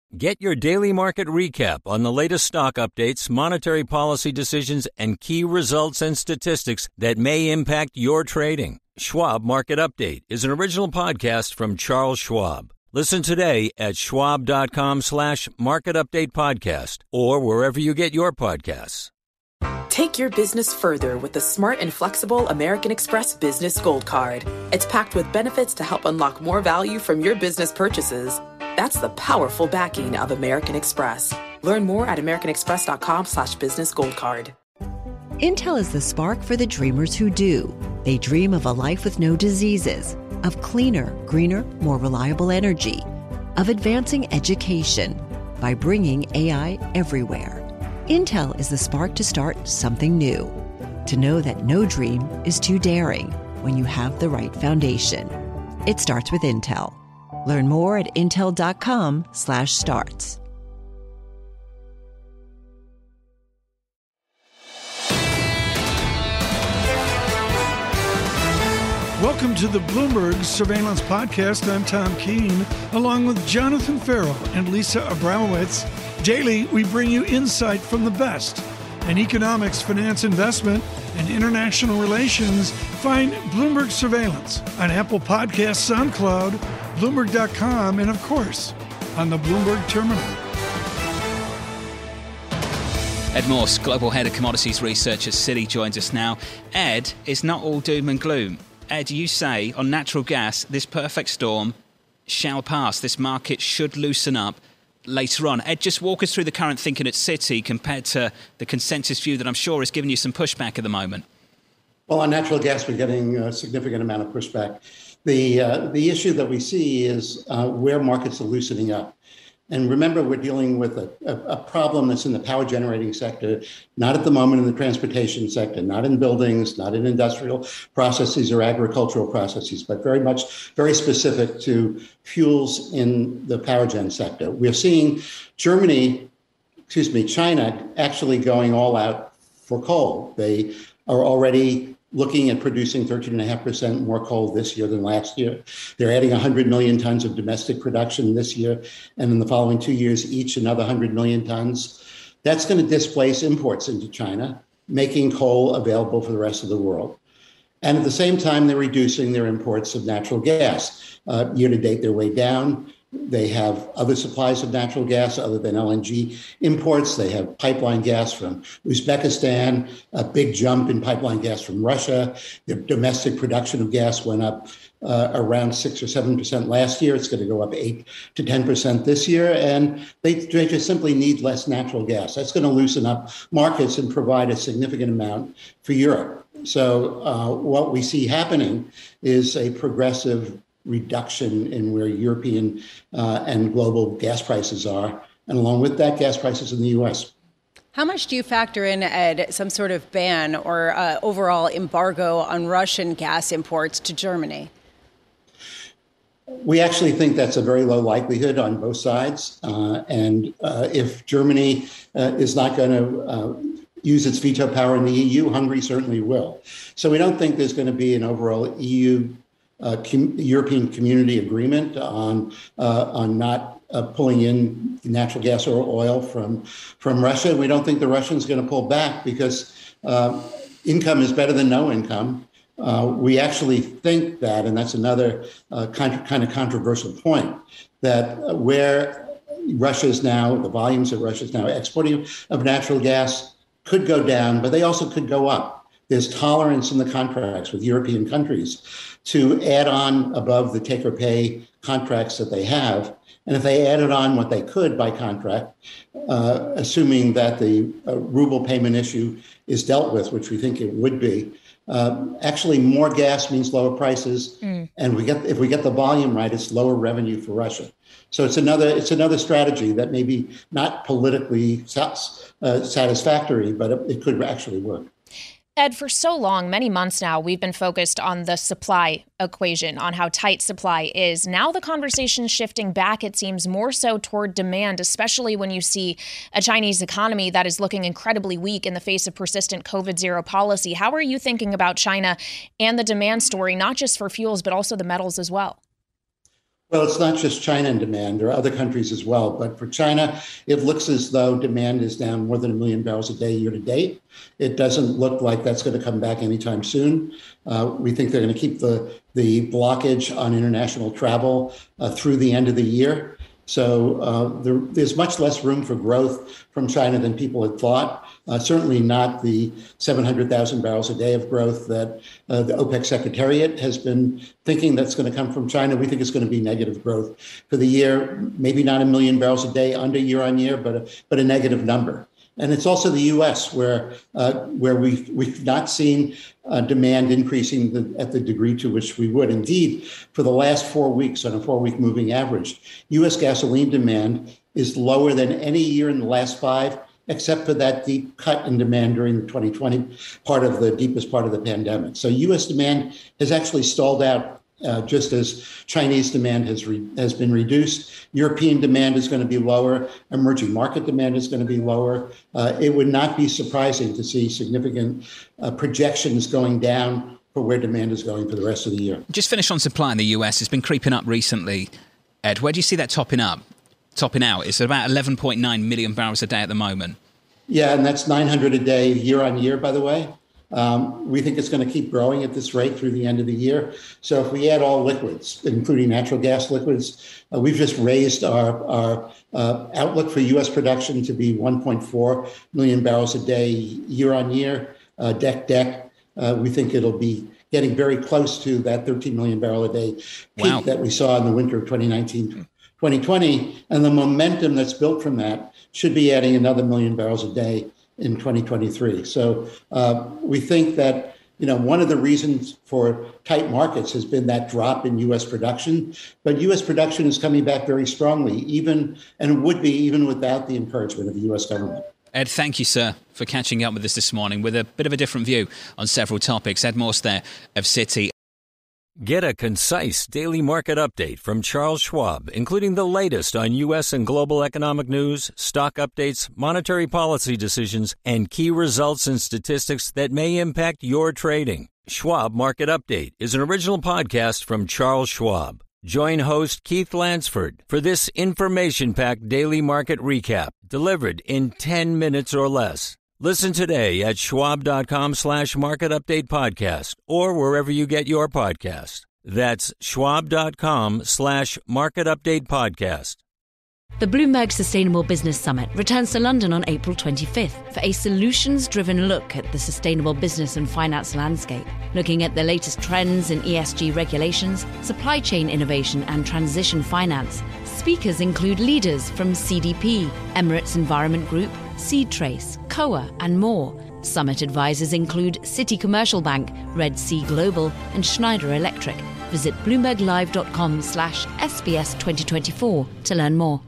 Get your daily market recap on the latest stock updates, monetary policy decisions, and key results and statistics that may impact your trading. Schwab Market Update is an original podcast from Charles Schwab. Listen today at schwab.com/market update podcast or wherever you get your podcasts. Take your business further with the smart and flexible American Express Business Gold Card. It's packed with benefits to help unlock more value from your business purchases. That's the powerful backing of American Express. Learn more at americanexpress.com/business gold card. Intel is the spark for the dreamers who do. They dream of a life with no diseases, of cleaner, greener, more reliable energy, of advancing education by bringing AI everywhere. Intel is the spark to start something new, to know that no dream is too daring when you have the right foundation. It starts with Intel. Learn more at intel.com/starts. Welcome to the Bloomberg Surveillance Podcast. I'm Tom Keene, along with Jonathan Farrell and Lisa Abramowitz. Daily, we bring you insight from the best in economics, finance, investment, and international relations. Find Bloomberg Surveillance on Apple Podcasts, SoundCloud, Bloomberg.com, and of course, on the Bloomberg Terminal. Ed Morse, Global Head of Commodities Research at Citi, joins us now. Ed, it's not all doom and gloom. Ed, you say on natural gas, this perfect storm shall pass. This market should loosen up later on. Ed, just walk us through the current thinking at Citi compared to the consensus view that I'm sure is giving you some pushback at the moment. Well, on natural gas, we're getting a significant amount of pushback. The issue that we see is where markets are loosening up. And remember, we're dealing with a problem that's in the power generating sector, not at the moment in the transportation sector, not in buildings, not in industrial processes or agricultural processes, but very specific to fuels in the power gen sector. We're seeing China actually going all out for coal. They are already looking at producing 13.5% more coal this year than last year. They're adding 100 million tons of domestic production this year, and in the following 2 years, each another 100 million tons. That's going to displace imports into China, making coal available for the rest of the world. And at the same time, they're reducing their imports of natural gas. Year to date, they're way down. They have other supplies of natural gas other than LNG imports. They have pipeline gas from Uzbekistan, a big jump in pipeline gas from Russia. Their domestic production of gas went up around 6 or 7% last year. It's going to go up 8 to 10% this year. And they just simply need less natural gas. That's going to loosen up markets and provide a significant amount for Europe. So what we see happening is a progressive reduction in where European and global gas prices are, and along with that, gas prices in the U.S. How much do you factor in, Ed, some sort of ban or overall embargo on Russian gas imports to Germany? We actually think that's a very low likelihood on both sides. And if Germany is not going to use its veto power in the EU, Hungary certainly will. So we don't think there's going to be an overall European community agreement on not pulling in natural gas or oil from Russia. We don't think the Russians are going to pull back because income is better than no income. We actually think that, and that's another kind of controversial point, that where Russia is now, the volumes that Russia is now exporting of natural gas could go down, but they also could go up. There's tolerance in the contracts with European countries to add on above the take or pay contracts that they have. And if they added on what they could by contract, assuming that the ruble payment issue is dealt with, which we think it would be, actually more gas means lower prices. And if we get the volume right, it's lower revenue for Russia. So it's another strategy that may be not politically satisfactory, but it could actually work. Ed, for so long, many months now, we've been focused on the supply equation, on how tight supply is. Now the conversation's shifting back, it seems, more so toward demand, especially when you see a Chinese economy that is looking incredibly weak in the face of persistent COVID-0 policy. How are you thinking about China and the demand story, not just for fuels, but also the metals as well? Well, it's not just China in demand. There are other countries as well. But for China, it looks as though demand is down more than 1 million barrels a day year to date. It doesn't look like that's going to come back anytime soon. We think they're going to keep the blockage on international travel through the end of the year. So there's much less room for growth from China than people had thought. Certainly not the 700,000 barrels a day of growth that the OPEC Secretariat has been thinking that's going to come from China. We think it's going to be negative growth for the year, maybe not 1 million barrels a day under year on year, but a negative number. And it's also the U.S. where we've not seen demand increasing at the degree to which we would. Indeed, for the last 4 weeks on a 4-week moving average, U.S. gasoline demand is lower than any year in the last 5, except for that deep cut in demand during the 2020 deepest part of the pandemic. So U.S. demand has actually stalled out. Just as Chinese demand has been reduced, European demand is going to be lower, emerging market demand is going to be lower. It would not be surprising to see significant projections going down for where demand is going for the rest of the year. Just finish on supply in the US. It's been creeping up recently. Ed, where do you see that topping out? It's about 11.9 million barrels a day at the moment. Yeah, and that's 900 a day year on year, by the way. We think it's going to keep growing at this rate through the end of the year. So if we add all liquids, including natural gas liquids, we've just raised our outlook for U.S. production to be 1.4 million barrels a day year on year, DEC. We think it'll be getting very close to that 13 million barrel a day peak that we saw in the winter of 2019-2020. And the momentum that's built from that should be adding another 1 million barrels a day in 2023. So we think that, one of the reasons for tight markets has been that drop in U.S. production. But U.S. production is coming back very strongly, even without the encouragement of the U.S. government. Ed, thank you, sir, for catching up with us this morning with a bit of a different view on several topics. Ed Morse there of Citi. Get a concise daily market update from Charles Schwab, including the latest on U.S. and global economic news, stock updates, monetary policy decisions, and key results and statistics that may impact your trading. Schwab Market Update is an original podcast from Charles Schwab. Join host Keith Lansford for this information-packed daily market recap delivered in 10 minutes or less. Listen today at schwab.com/market update podcast or wherever you get your podcast. That's schwab.com/market update podcast. The Bloomberg Sustainable Business Summit returns to London on April 25th for a solutions-driven look at the sustainable business and finance landscape, looking at the latest trends in ESG regulations, supply chain innovation and transition finance. Speakers include leaders from CDP, Emirates Environment Group, SeedTrace, COA, and more. Summit advisors include Citi Commercial Bank, Red Sea Global, and Schneider Electric. Visit bloomberglive.com/SBS 2024 to learn more.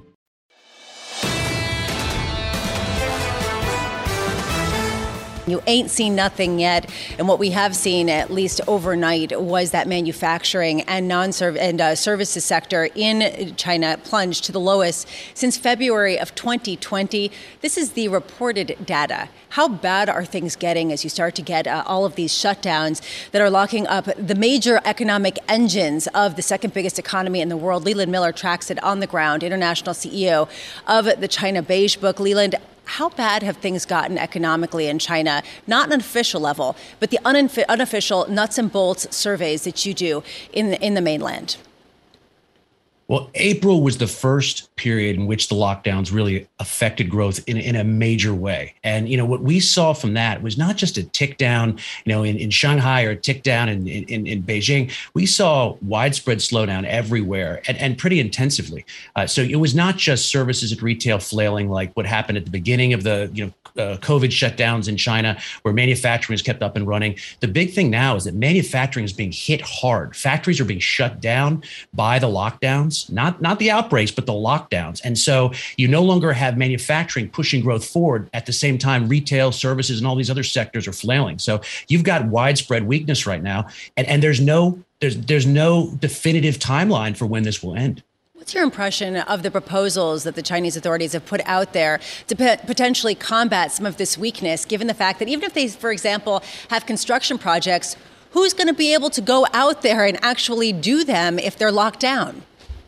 You ain't seen nothing yet. And what we have seen, at least overnight, was that manufacturing and services sector in China plunged to the lowest since February of 2020. This is the reported data. How bad are things getting as you start to get all of these shutdowns that are locking up the major economic engines of the second biggest economy in the world? Leland Miller tracks it on the ground, international CEO of the China Beige Book. Leland, how bad have things gotten economically in China? Not on an official level, but the unofficial nuts and bolts surveys that you do in the mainland. Well, April was the first period in which the lockdowns really affected growth in a major way. And, what we saw from that was not just a tick down, in Shanghai or a tick down in Beijing. We saw widespread slowdown everywhere and pretty intensively. So it was not just services and retail flailing like what happened at the beginning of the, COVID shutdowns in China, where manufacturing is kept up and running. The big thing now is that manufacturing is being hit hard. Factories are being shut down by the lockdowns, not the outbreaks, but the lockdowns. And so you no longer have manufacturing pushing growth forward at the same time retail, services, and all these other sectors are flailing. So you've got widespread weakness right now, and there's no definitive timeline for when this will end. What's your impression of the proposals that the Chinese authorities have put out there to potentially combat some of this weakness, given the fact that even if they, for example, have construction projects, who's going to be able to go out there and actually do them if they're locked down?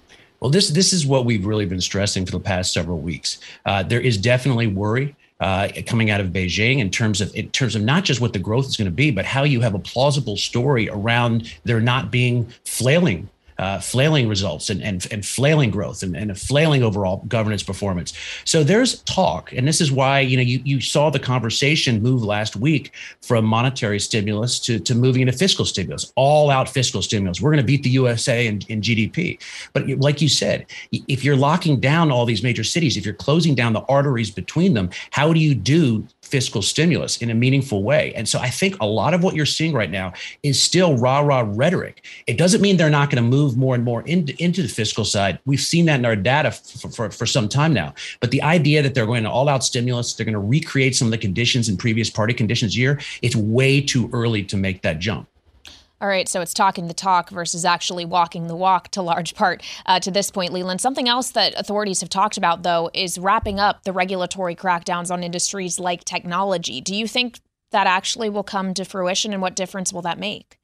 Well, this is what we've really been stressing for the past several weeks. There is definitely worry coming out of Beijing in terms of not just what the growth is going to be, but how you have a plausible story around there not being flailing results and flailing growth and a flailing overall governance performance. So there's talk, and this is why you saw the conversation move last week from monetary stimulus to moving into fiscal stimulus, all out fiscal stimulus. We're going to beat the USA in GDP. But like you said, if you're locking down all these major cities, if you're closing down the arteries between them, how do you do fiscal stimulus in a meaningful way? And so I think a lot of what you're seeing right now is still rah-rah rhetoric. It doesn't mean they're not going to move more and more into the fiscal side. We've seen that in our data for some time now. But the idea that they're going to all out stimulus, they're going to recreate some of the conditions in previous party conditions year, it's way too early to make that jump. All right, so it's talking the talk versus actually walking the walk to large part to this point, Leland. Something else that authorities have talked about, though, is wrapping up the regulatory crackdowns on industries like technology. Do you think that actually will come to fruition, and what difference will that make?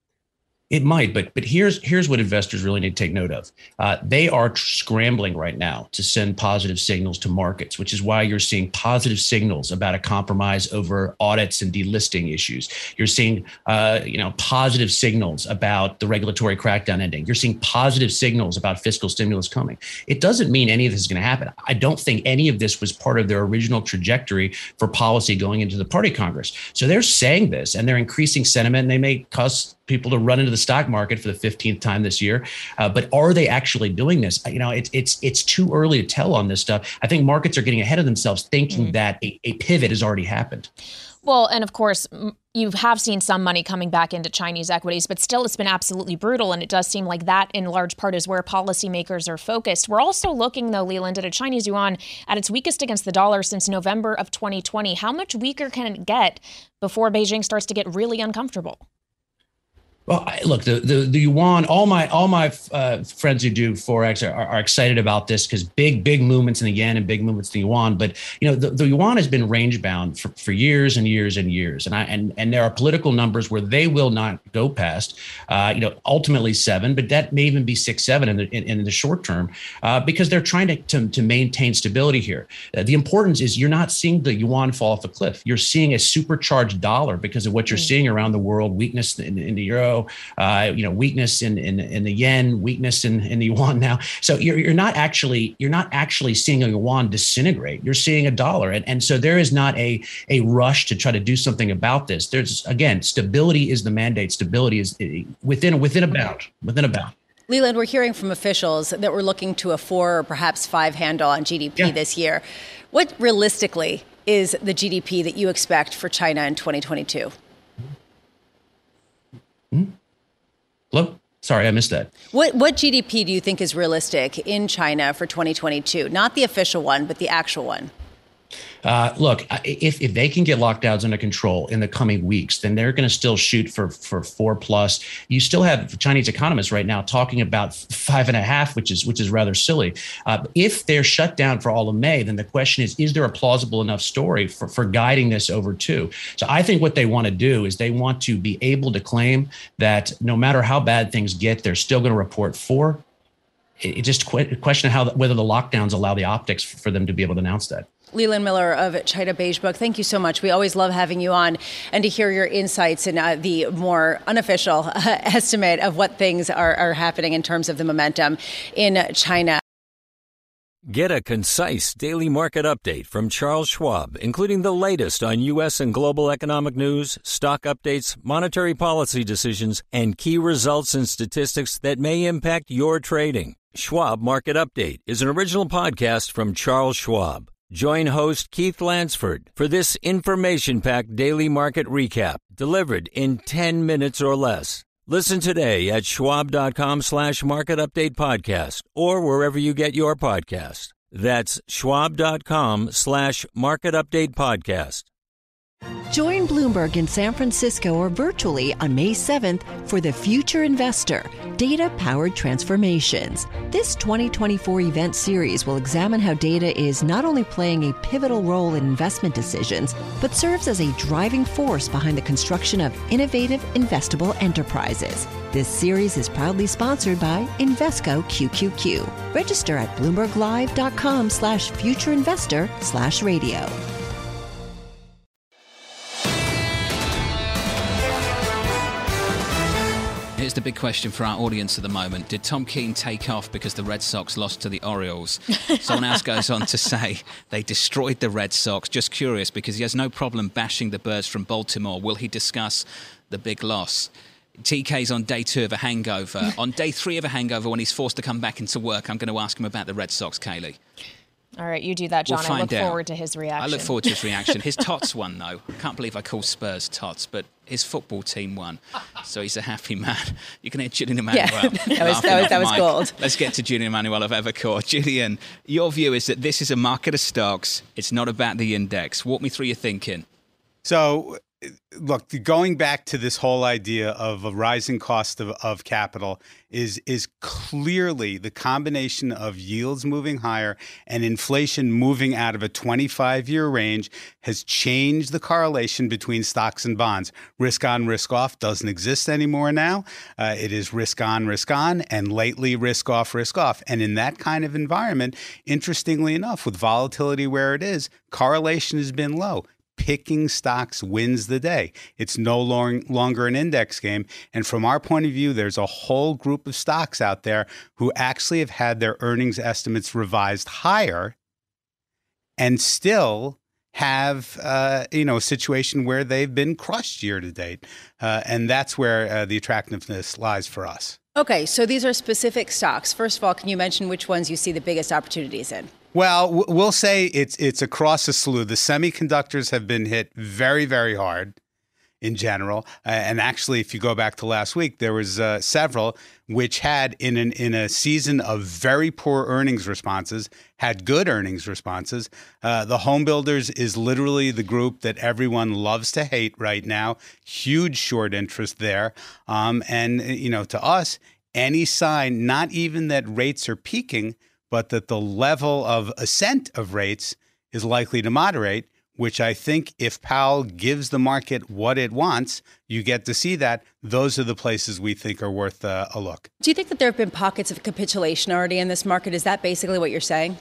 It might, but here's what investors really need to take note of. They are scrambling right now to send positive signals to markets, which is why you're seeing positive signals about a compromise over audits and delisting issues. You're seeing positive signals about the regulatory crackdown ending. You're seeing positive signals about fiscal stimulus coming. It doesn't mean any of this is going to happen. I don't think any of this was part of their original trajectory for policy going into the party Congress. So they're saying this, and they're increasing sentiment, and they may cause people to run into the stock market for the 15th time this year. But are they actually doing this? It's too early to tell on this stuff. I think markets are getting ahead of themselves, thinking that a pivot has already happened. Well, and of course, you have seen some money coming back into Chinese equities, but still it's been absolutely brutal. And it does seem like that in large part is where policymakers are focused. We're also looking, though, Leland, at a Chinese yuan at its weakest against the dollar since November of 2020. How much weaker can it get before Beijing starts to get really uncomfortable? Well, look, the yuan, all my friends who do Forex are excited about this because big movements in the yen and big movements in the yuan. But, the yuan has been range bound for years and years and years. And there are political numbers where they will not go past, ultimately 7, but that may even be 6, 7 in the short term because they're trying to maintain stability here. The importance is you're not seeing the yuan fall off a cliff. You're seeing a supercharged dollar because of what you're seeing around the world, weakness in the euro. Weakness in the yen, weakness in the yuan now. So you're not actually seeing a yuan disintegrate. You're seeing a dollar, and so there is not a rush to try to do something about this. There's again, stability is the mandate. Stability is within a bound. Leland, we're hearing from officials that we're looking to a 4 or perhaps 5 handle on GDP this year. What realistically is the GDP that you expect for China in 2022? Hello? Sorry, I missed that. What GDP do you think is realistic in China for 2022? Not the official one, but the actual one. Look, if they can get lockdowns under control in the coming weeks, then they're going to still shoot for 4+. You still have Chinese economists right now talking about 5.5, which is rather silly. If they're shut down for all of May, then the question is there a plausible enough story for guiding this over 2? So I think what they want to do is they want to be able to claim that no matter how bad things get, they're still going to report 4. It's just a question of whether the lockdowns allow the optics for them to be able to announce that. Leland Miller of China Beige Book, thank you so much. We always love having you on and to hear your insights and the more unofficial estimate of what things are happening in terms of the momentum in China. Get a concise daily market update from Charles Schwab, including the latest on U.S. and global economic news, stock updates, monetary policy decisions, and key results and statistics that may impact your trading. Schwab Market Update is an original podcast from Charles Schwab. Join host Keith Lansford for this information-packed daily market recap delivered in 10 minutes or less. Listen today at schwab.com/market update podcast or wherever you get your podcast. That's schwab.com/market update podcast. Join Bloomberg in San Francisco or virtually on May 7th for The Future Investor, Data-Powered Transformations. This 2024 event series will examine how data is not only playing a pivotal role in investment decisions, but serves as a driving force behind the construction of innovative, investable enterprises. This series is proudly sponsored by Invesco QQQ. Register at BloombergLive.com/futureinvestor/radio. Here's the big question for our audience at the moment. Did Tom Keene take off because the Red Sox lost to the Orioles? Someone else goes on to say they destroyed the Red Sox. Just curious, because he has no problem bashing the birds from Baltimore. Will he discuss the big loss? TK's on day 2 of a hangover. On day 3 of a hangover, when he's forced to come back into work, I'm going to ask him about the Red Sox, Kayleigh. All right, you do that, John. I look forward to his reaction. I look forward to his reaction. His Tots won, though. I can't believe I call Spurs Tots, but his football team won. So he's a happy man. You can hear Julian Emanuel. Yeah, that was gold. Let's get to Julian Emanuel of Evercore. Julian, your view is that this is a market of stocks. It's not about the index. Walk me through your thinking. So, look, going back to this whole idea of a rising cost of capital is clearly the combination of yields moving higher and inflation moving out of a 25-year range has changed the correlation between stocks and bonds. Risk on, risk off doesn't exist anymore now. It is risk on, and lately risk off. And in that kind of environment, interestingly enough, with volatility where it is, correlation has been low. Picking stocks wins the day. It's no longer an index game. And from our point of view, there's a whole group of stocks out there who actually have had their earnings estimates revised higher and still have a situation where they've been crushed year to date. And that's where the attractiveness lies for us. Okay, so these are specific stocks. First of all, can you mention which ones you see the biggest opportunities in? Well, we'll say it's across a slew. The semiconductors have been hit very, very hard in general. And actually, if you go back to last week, there was several which had, in a season of very poor earnings responses, had good earnings responses. The home builders is literally the group that everyone loves to hate right now. Huge short interest there. And to us, any sign, not even that rates are peaking, but that the level of ascent of rates is likely to moderate, which I think if Powell gives the market what it wants, you get to see that. Those are the places we think are worth a look. Do you think that there have been pockets of capitulation already in this market? Is that basically what you're saying?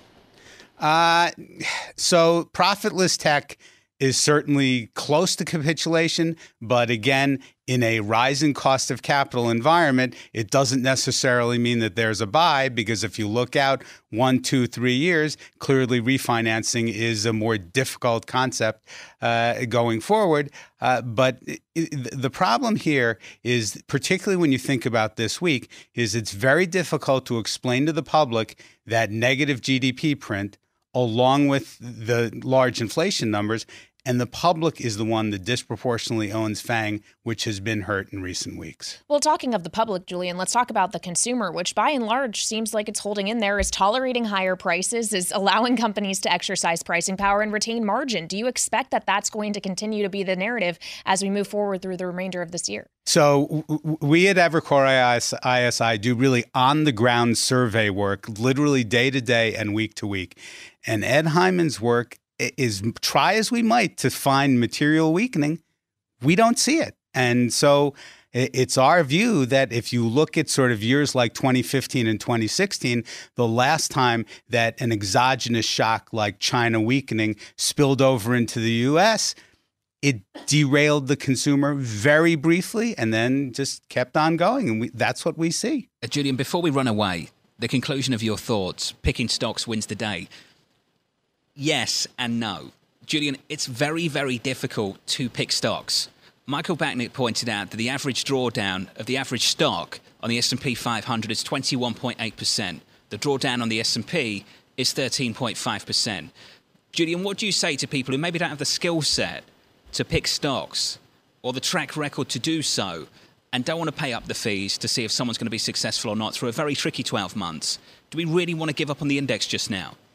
So profitless tech is certainly close to capitulation, but again, in a rising cost of capital environment, it doesn't necessarily mean that there's a buy, because if you look out 1, 2, 3 years, clearly refinancing is a more difficult concept going forward. But the problem here is, particularly when you think about this week, is it's very difficult to explain to the public that negative GDP print along with the large inflation numbers. And the public is the one that disproportionately owns FANG, which has been hurt in recent weeks. Well, talking of the public, Julian, let's talk about the consumer, which by and large seems like it's holding in there, is tolerating higher prices, is allowing companies to exercise pricing power and retain margin. Do you expect that that's going to continue to be the narrative as we move forward through the remainder of this year? So we at Evercore ISI do really on-the-ground survey work, literally day to day and week to week. And Ed Hyman's work is, try as we might to find material weakening, we don't see it. And so it's our view that if you look at sort of years like 2015 and 2016, the last time that an exogenous shock like China weakening spilled over into the U.S., it derailed the consumer very briefly and then just kept on going. And that's what we see. Julian, before we run away, the conclusion of your thoughts, picking stocks wins the day. Yes and no. Julian, it's very, very difficult to pick stocks. Michael Backnick pointed out that the average drawdown of the average stock on the S&P 500 is 21.8%. The drawdown on the S&P is 13.5%. Julian, what do you say to people who maybe don't have the skill set to pick stocks or the track record to do so and don't want to pay up the fees to see if someone's going to be successful or not through a very tricky 12 months? Do we really want to give up on the index just now?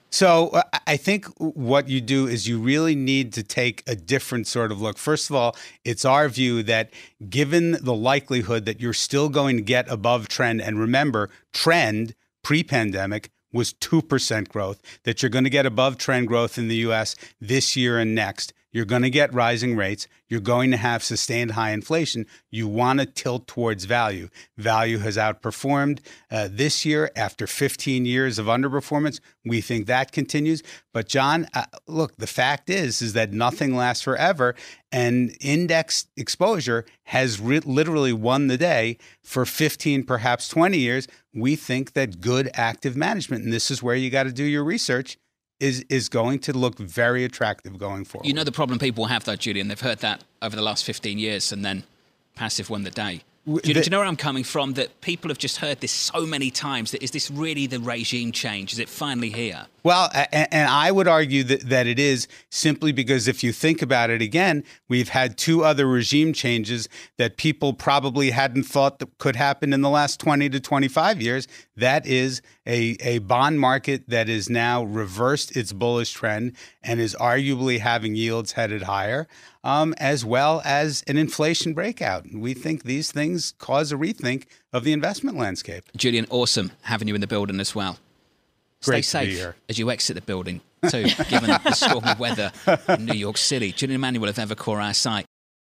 So I think what you do is you really need to take a different sort of look. First of all, it's our view that given the likelihood that you're still going to get above trend, and remember, trend pre-pandemic was 2% growth, that you're going to get above trend growth in the U.S. this year and next. You're going to get rising rates. You're going to have sustained high inflation. You want to tilt towards value. Value has outperformed this year after 15 years of underperformance. We think that continues. But John, look, the fact is that nothing lasts forever. And index exposure has literally won the day for 15, perhaps 20 years. We think that good active management, and this is where you got to do your research, is going to look very attractive going forward. You know the problem people have, though, Julian? They've heard that over the last 15 years, and then passive won the day. Do you know where I'm coming from? That people have just heard this so many times. That is this really the regime change? Is it finally here? Well, and I would argue that it is, simply because if you think about it again, we've had two other regime changes that people probably hadn't thought that could happen in the last 20 to 25 years. That is a bond market that is now reversed its bullish trend and is arguably having yields headed higher, as well as an inflation breakout. We think these things cause a rethink of the investment landscape. Julian, awesome having you in the building as well. Stay safe as you exit the building, too, given the stormy weather in New York City. Julian Emanuel of Evercore, our site.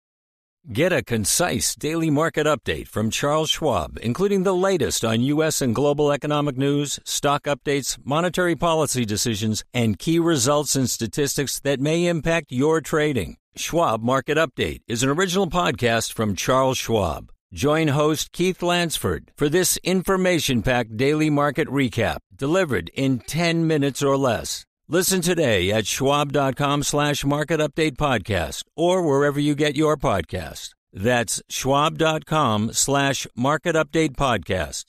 Get a concise daily market update from Charles Schwab, including the latest on U.S. and global economic news, stock updates, monetary policy decisions, and key results and statistics that may impact your trading. Schwab Market Update is an original podcast from Charles Schwab. Join host Keith Lansford for this information-packed daily market recap delivered in 10 minutes or less. Listen today at schwab.com/market update podcast or wherever you get your podcast. That's schwab.com/market update podcast.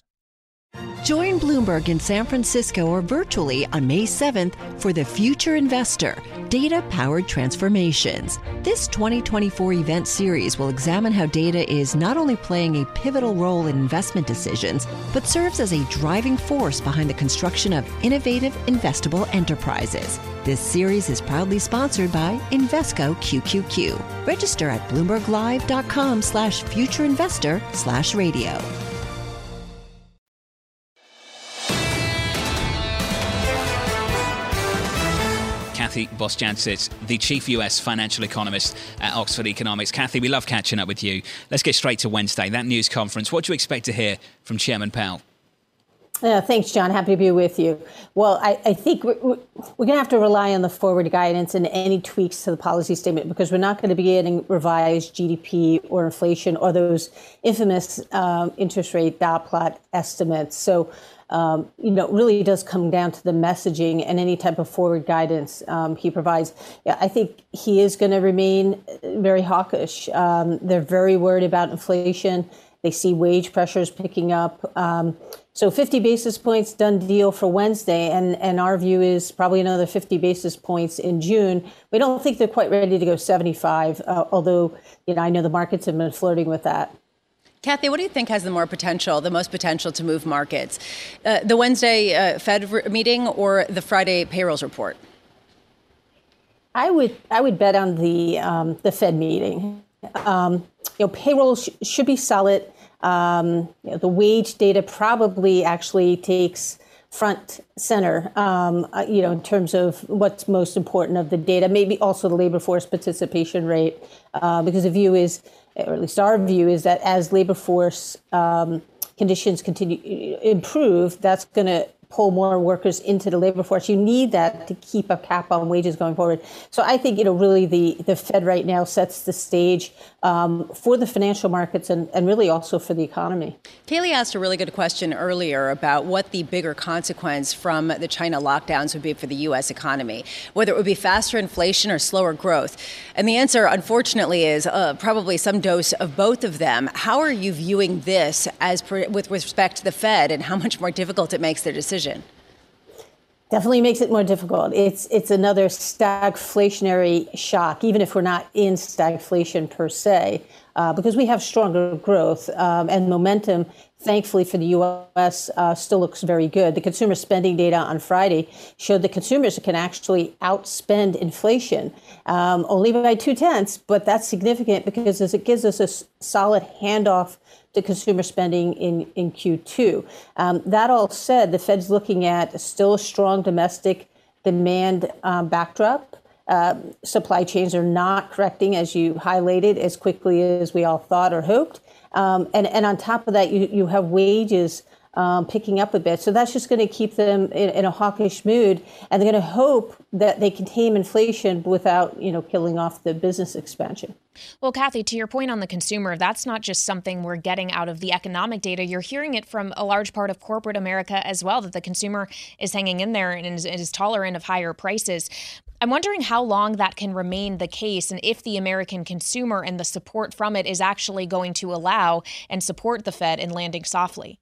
Join Bloomberg in San Francisco or virtually on May 7th for The Future Investor, Data-Powered Transformations. This 2024 event series will examine how data is not only playing a pivotal role in investment decisions, but serves as a driving force behind the construction of innovative, investable enterprises. This series is proudly sponsored by Invesco QQQ. Register at BloombergLive.com/futureinvestor/radio. Kathy Bostjancic, the chief US financial economist at Oxford Economics. Kathy, we love catching up with you. Let's get straight to Wednesday, that news conference. What do you expect to hear from Chairman Powell? Thanks, John. Happy to be with you. Well, I think we're going to have to rely on the forward guidance and any tweaks to the policy statement, because we're not going to be getting revised GDP or inflation or those infamous interest rate dot plot estimates. So, it really does come down to the messaging and any type of forward guidance he provides. Yeah, I think he is going to remain very hawkish. They're very worried about inflation. They see wage pressures picking up. So 50 basis points, done deal for Wednesday. And our view is probably another 50 basis points in June. We don't think they're quite ready to go 75, although, I know the markets have been flirting with that. Kathy, what do you think has the most potential to move markets? The Wednesday Fed meeting or the Friday payrolls report? I would bet on the Fed meeting. Payroll should be solid. The wage data probably actually takes front center, in terms of what's most important of the data. Maybe also the labor force participation rate, because the view is, or at least our view is, that as labor force conditions continue to improve, that's going to pull more workers into the labor force. You need that to keep a cap on wages going forward. So I think, really the Fed right now sets the stage for the financial markets and really also for the economy. Kaylee asked a really good question earlier about what the bigger consequence from the China lockdowns would be for the U.S. economy, whether it would be faster inflation or slower growth. And the answer, unfortunately, is probably some dose of both of them. How are you viewing this with respect to the Fed and how much more difficult it makes their decision? Definitely makes it more difficult. It's another stagflationary shock, even if we're not in stagflation per se, because we have stronger growth and momentum. Thankfully for the U.S. Still looks very good. The consumer spending data on Friday showed that consumers can actually outspend inflation only by 0.2, but that's significant because it gives us a solid handoff to consumer spending in Q2. That all said, the Fed's looking at still a strong domestic demand backdrop. Supply chains are not correcting, as you highlighted, as quickly as we all thought or hoped. And on top of that, you have wages picking up a bit. So that's just going to keep them in a hawkish mood. And they're going to hope that they can tame inflation without, killing off the business expansion. Well, Kathy, to your point on the consumer, that's not just something we're getting out of the economic data. You're hearing it from a large part of corporate America as well, that the consumer is hanging in there and is tolerant of higher prices. I'm wondering how long that can remain the case and if the American consumer and the support from it is actually going to allow and support the Fed in landing softly.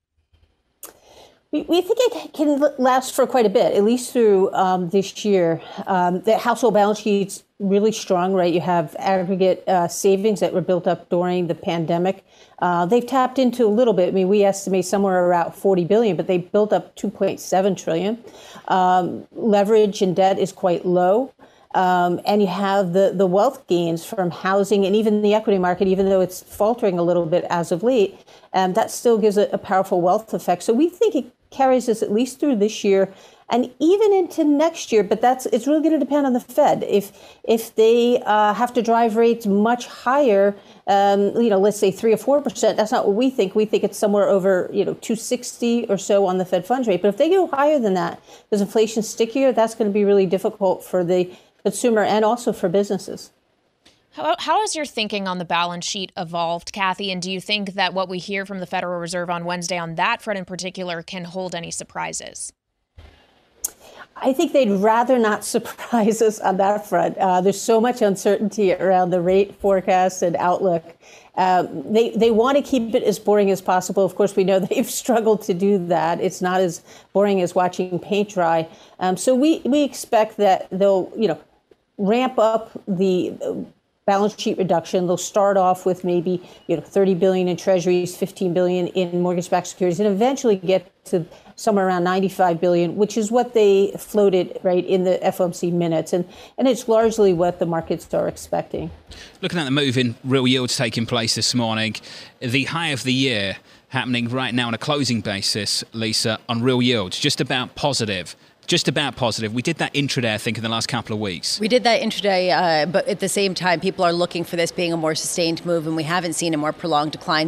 We think it can last for quite a bit, at least through this year. The household balance sheet's really strong, right? You have aggregate savings that were built up during the pandemic. They've tapped into a little bit. I mean, we estimate somewhere around $40 billion, but they built up $2.7 trillion. Leverage and debt is quite low. And you have the wealth gains from housing and even the equity market, even though it's faltering a little bit as of late, that still gives a powerful wealth effect. So we think it carries us at least through this year and even into next year. But it's really going to depend on the Fed. If they have to drive rates much higher, let's say 3 or 4%, that's not what we think. We think it's somewhere over 260 or so on the Fed funds rate. But if they go higher than that, because inflation's stickier, that's going to be really difficult for the consumer and also for businesses. How has your thinking on the balance sheet evolved, Kathy? And do you think that what we hear from the Federal Reserve on Wednesday on that front in particular can hold any surprises? I think they'd rather not surprise us on that front. There's so much uncertainty around the rate forecast and outlook. They want to keep it as boring as possible. Of course, we know they've struggled to do that. It's not as boring as watching paint dry. So we expect that they'll, ramp up the balance sheet reduction. They'll start off with maybe, $30 billion in treasuries, $15 billion in mortgage-backed securities, and eventually get to somewhere around $95 billion, which is what they floated right in the FOMC minutes. And it's largely what the markets are expecting. Looking at the move in real yields taking place this morning, the high of the year happening right now on a closing basis, Lisa, on real yields, just about positive. We did that intraday, I think, in the last couple of weeks. We did that intraday, but at the same time, people are looking for this being a more sustained move, and we haven't seen a more prolonged decline,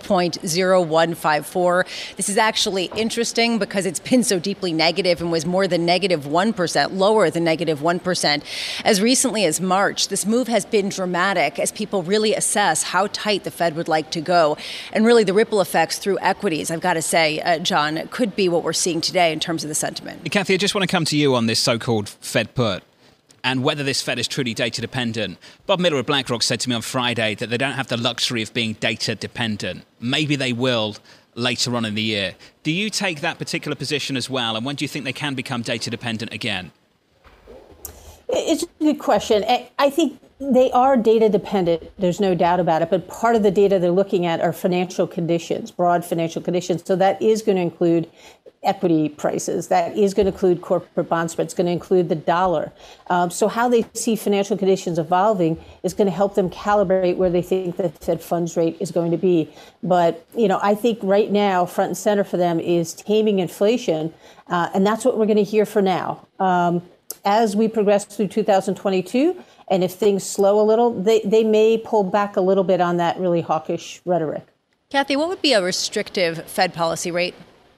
0.0154. This is actually interesting because it's been so deeply negative and was more than negative 1%, lower than negative 1%. As recently as March, this move has been dramatic as people really assess how tight the Fed would like to go. And really the ripple effects through equities, I've got to say, John, could be what we're seeing today in terms of the sentiment. Kathy, I just want to come to you on this so-called Fed put and whether this Fed is truly data dependent. Bob Miller of BlackRock said to me on Friday that they don't have the luxury of being data dependent. Maybe they will later on in the year. Do you take that particular position as well? And when do you think they can become data dependent again? It's a good question. I think they are data dependent. There's no doubt about it. But part of the data they're looking at are financial conditions, broad financial conditions. So that is going to include equity prices. That is going to include corporate bond spreads. It's going to include the dollar. So how they see financial conditions evolving is going to help them calibrate where they think the Fed funds rate is going to be. But, I think right now, front and center for them is taming inflation. And that's what we're going to hear for now. As we progress through 2022, and if things slow a little, they may pull back a little bit on that really hawkish rhetoric. Kathy, what would be a restrictive Fed policy rate?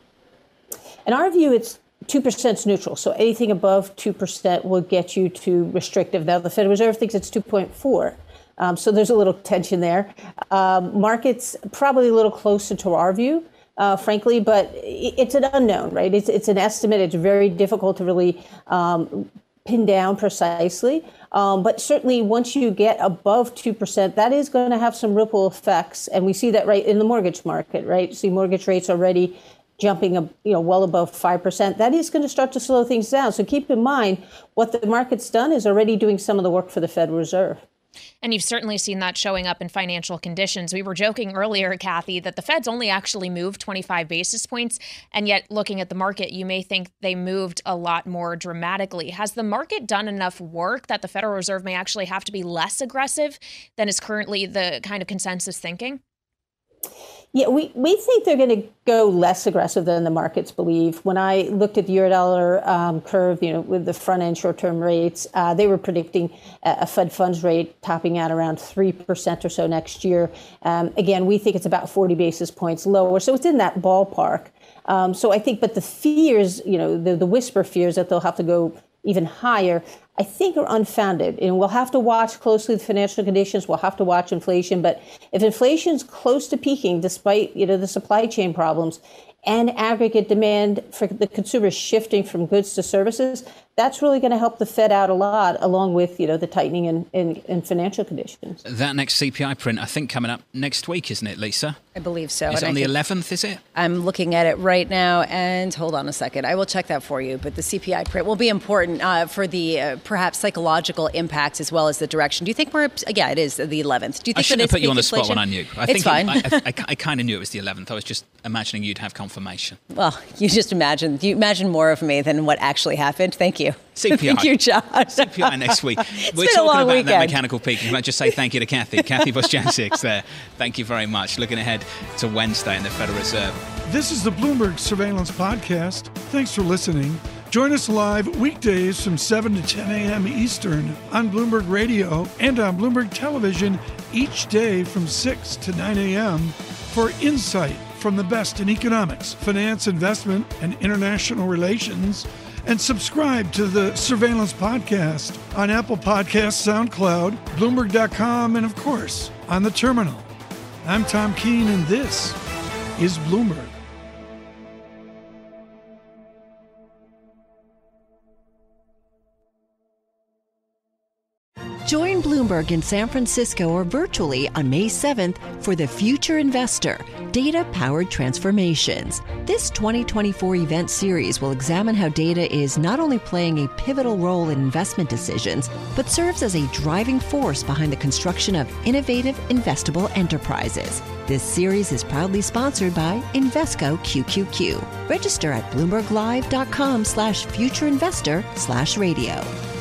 In our view, it's 2% neutral. So anything above 2% will get you to restrictive. Now, the Federal Reserve thinks it's 2.4. So there's a little tension there. Markets probably a little closer to our view, frankly, but it's an unknown, right? It's an estimate. It's very difficult to really pin down precisely. But certainly once you get above 2%, that is going to have some ripple effects. And we see that right in the mortgage market, right? See mortgage rates already jumping well above 5%, that is going to start to slow things down. So keep in mind what the market's done is already doing some of the work for the Federal Reserve. And you've certainly seen that showing up in financial conditions. We were joking earlier, Kathy, that the Fed's only actually moved 25 basis points. And yet, looking at the market, you may think they moved a lot more dramatically. Has the market done enough work that the Federal Reserve may actually have to be less aggressive than is currently the kind of consensus thinking? Yeah, we think they're going to go less aggressive than the markets believe. When I looked at the Eurodollar curve, with the front end short-term rates, they were predicting a Fed funds rate topping out around 3% or so next year. Again, we think it's about 40 basis points lower. So it's in that ballpark. So I think, but the fears, the whisper fears that they'll have to go even higher, I think are unfounded. And we'll have to watch closely the financial conditions. We'll have to watch inflation. But if inflation's close to peaking, despite, the supply chain problems and aggregate demand for the consumers shifting from goods to services, that's really going to help the Fed out a lot, along with, the tightening in financial conditions. That next CPI print, I think, coming up next week, isn't it, Lisa? I believe so. Is it on the 11th, is it? I'm looking at it right now, and hold on a second. I will check that for you. But the CPI print will be important for the perhaps psychological impacts as well as the direction. Do you think it is the 11th. Do you think I shouldn't have put you on the spot when I knew. It's fine. I kind of knew it was the 11th. I was just imagining you'd have confirmation. Well, you imagine more of me than what actually happened. Thank you. CPI. Thank you, John. CPI next week. We're talking about that mechanical peaking. Let's just say thank you to Kathy. Kathy Bostjancic there. Thank you very much. Looking ahead to Wednesday in the Federal Reserve. This is the Bloomberg Surveillance Podcast. Thanks for listening. Join us live weekdays from 7 to 10 a.m. Eastern on Bloomberg Radio and on Bloomberg Television each day from 6 to 9 a.m. for insight from the best in economics, finance, investment, and international relations. And subscribe to the Surveillance Podcast on Apple Podcasts, SoundCloud, Bloomberg.com, and of course, on the terminal. I'm Tom Keene, and this is Bloomberg. Join Bloomberg in San Francisco or virtually on May 7th for The Future Investor, Data-Powered Transformations. This 2024 event series will examine how data is not only playing a pivotal role in investment decisions, but serves as a driving force behind the construction of innovative, investable enterprises. This series is proudly sponsored by Invesco QQQ. Register at BloombergLive.com/futureinvestor/radio.